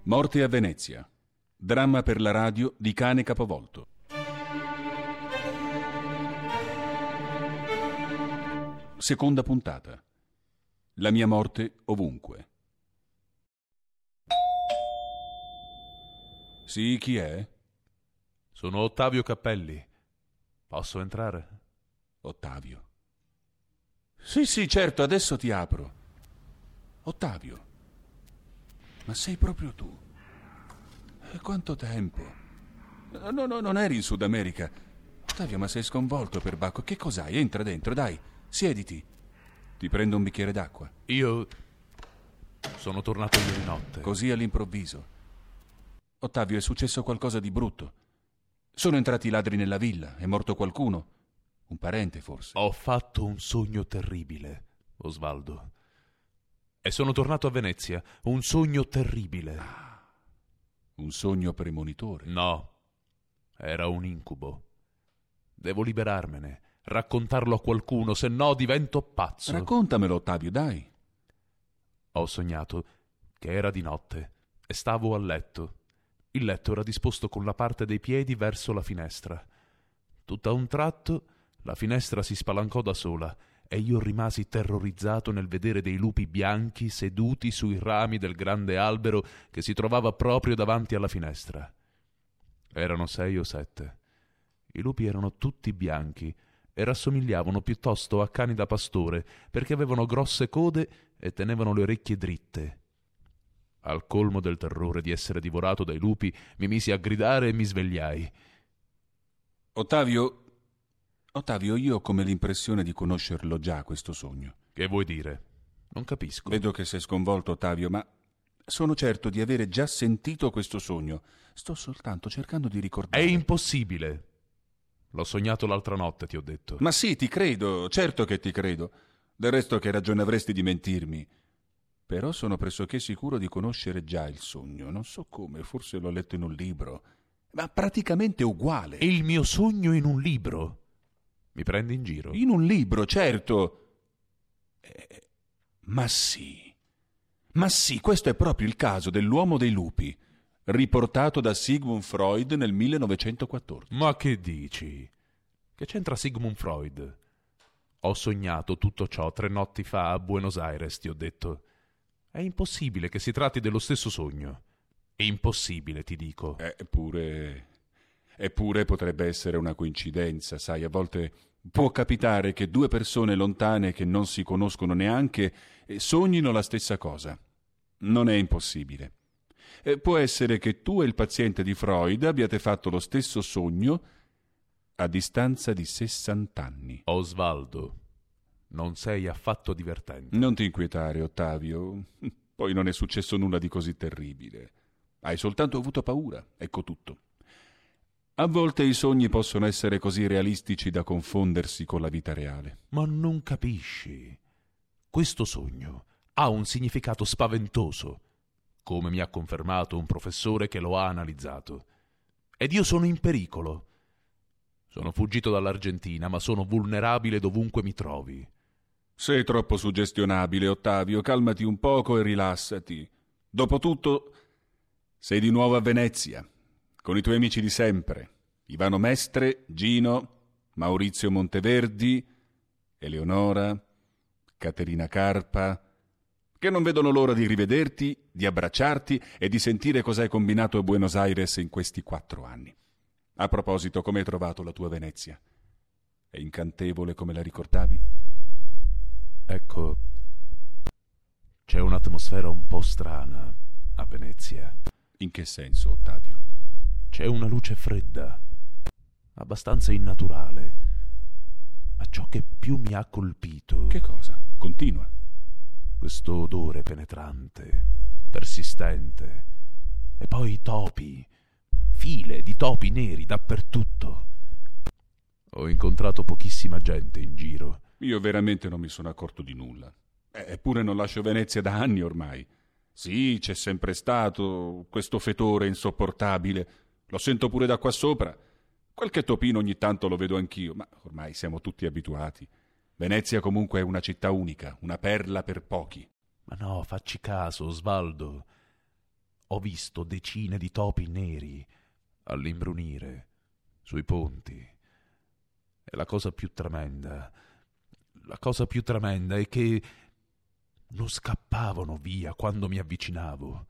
Morte a Venezia. Dramma per la radio di Cane Capovolto. Seconda puntata. La mia morte ovunque. Sì, chi è? Sono Ottavio Cappelli. Posso entrare? Ottavio. Sì, certo, adesso ti apro. Ottavio. Ma sei proprio tu? Quanto tempo? No, non eri in Sud America. Ottavio, ma sei sconvolto per Bacco. Che cos'hai? Entra dentro, dai, siediti. Ti prendo un bicchiere d'acqua. Io sono tornato ieri notte. Così all'improvviso. Ottavio, è successo qualcosa di brutto. Sono entrati i ladri nella villa. È morto qualcuno. Un parente, forse. Ho fatto un sogno terribile, Osvaldo. E sono tornato a Venezia. Un sogno terribile. Un sogno premonitore. No, era un incubo. Devo liberarmene, raccontarlo a qualcuno, se no divento pazzo. Raccontamelo, Ottavio, dai. Ho sognato che era di notte e stavo a letto. Il letto era disposto con la parte dei piedi verso la finestra. Tutto a un tratto la finestra si spalancò da sola e io rimasi terrorizzato nel vedere dei lupi bianchi seduti sui rami del grande albero che si trovava proprio davanti alla finestra. Erano 6 o 7. I lupi erano tutti bianchi e rassomigliavano piuttosto a cani da pastore perché avevano grosse code e tenevano le orecchie dritte. Al colmo del terrore di essere divorato dai lupi, mi misi a gridare e mi svegliai. Ottavio, io ho come l'impressione di conoscerlo già, questo sogno. Che vuoi dire? Non capisco. Vedo che sei sconvolto, Ottavio, ma sono certo di avere già sentito questo sogno. Sto soltanto cercando di ricordare. È impossibile. L'ho sognato l'altra notte, ti ho detto. Ma sì, ti credo, certo che ti credo. Del resto, che ragione avresti di mentirmi? Però sono pressoché sicuro di conoscere già il sogno. Non so come, forse l'ho letto in un libro. Ma praticamente uguale. E il mio sogno in un libro? Mi prendi in giro? In un libro, certo. Ma sì, questo è proprio il caso dell'uomo dei lupi, riportato da Sigmund Freud nel 1914. Ma che dici? Che c'entra Sigmund Freud? Ho sognato tutto ciò 3 notti fa a Buenos Aires, ti ho detto. È impossibile che si tratti dello stesso sogno. È impossibile, ti dico. Eppure potrebbe essere una coincidenza, sai, a volte può capitare che 2 persone lontane che non si conoscono neanche sognino la stessa cosa. Non è impossibile. Può essere che tu e il paziente di Freud abbiate fatto lo stesso sogno a distanza di 60 anni. Osvaldo, non sei affatto divertente. Non ti inquietare, Ottavio. Poi non è successo nulla di così terribile. Hai soltanto avuto paura, ecco tutto. A volte i sogni possono essere così realistici da confondersi con la vita reale. Ma non capisci? Questo sogno ha un significato spaventoso, come mi ha confermato un professore che lo ha analizzato. Ed io sono in pericolo. Sono fuggito dall'Argentina, ma sono vulnerabile dovunque mi trovi. Sei troppo suggestionabile, Ottavio. Calmati un poco e rilassati. Dopotutto, sei di nuovo a Venezia, con i tuoi amici di sempre, Ivano Mestre, Gino, Maurizio Monteverdi, Eleonora, Caterina Carpa, che non vedono l'ora di rivederti, di abbracciarti e di sentire cosa hai combinato a Buenos Aires in questi 4 anni. A proposito, come hai trovato la tua Venezia? È incantevole come la ricordavi? Ecco, c'è un'atmosfera un po' strana a Venezia. In che senso, Ottavio? C'è una luce fredda, abbastanza innaturale. Ma ciò che più mi ha colpito... Che cosa? Continua. Questo odore penetrante, persistente. E poi topi, file di topi neri dappertutto. Ho incontrato pochissima gente in giro. Io veramente non mi sono accorto di nulla. Eppure non lascio Venezia da anni ormai. Sì, c'è sempre stato questo fetore insopportabile. Lo sento pure da qua sopra. Qualche topino ogni tanto lo vedo anch'io, ma ormai siamo tutti abituati. Venezia comunque è una città unica, una perla per pochi. Ma no, facci caso, Osvaldo. ho visto decine di topi neri all'imbrunire sui ponti. E la cosa più tremenda è che non scappavano via quando mi avvicinavo.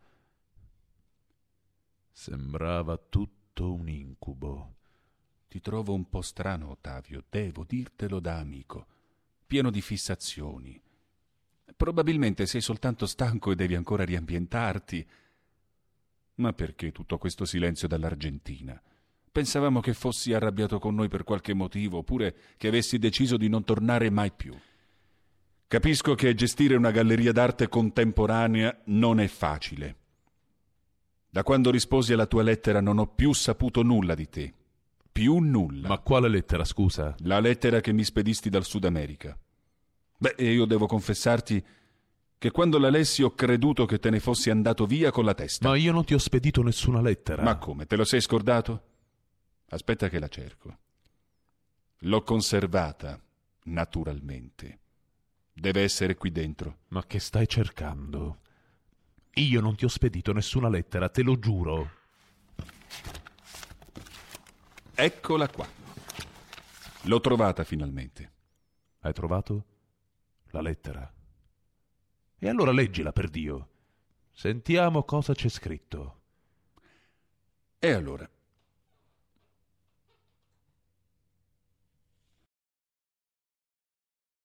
Sembrava tutto un incubo. Ti trovo un po' strano, Ottavio, devo dirtelo da amico, pieno di fissazioni. Probabilmente sei soltanto stanco e devi ancora riambientarti. Ma perché tutto questo silenzio dall'Argentina? Pensavamo che fossi arrabbiato con noi per qualche motivo, oppure che avessi deciso di non tornare mai più. Capisco che gestire una galleria d'arte contemporanea non è facile. Da quando risposi alla tua lettera non ho più saputo nulla di te. Più nulla. Ma quale lettera, scusa? La lettera che mi spedisti dal Sud America. Beh, io devo confessarti che quando la lessi ho creduto che te ne fossi andato via con la testa. Ma io non ti ho spedito nessuna lettera. Ma come, te lo sei scordato? Aspetta che la cerco. L'ho conservata, naturalmente. Deve essere qui dentro. Ma che stai cercando? Io non ti ho spedito nessuna lettera, te lo giuro. Eccola qua. L'ho trovata finalmente. Hai trovato la lettera? E allora leggila, per Dio. Sentiamo cosa c'è scritto. E allora,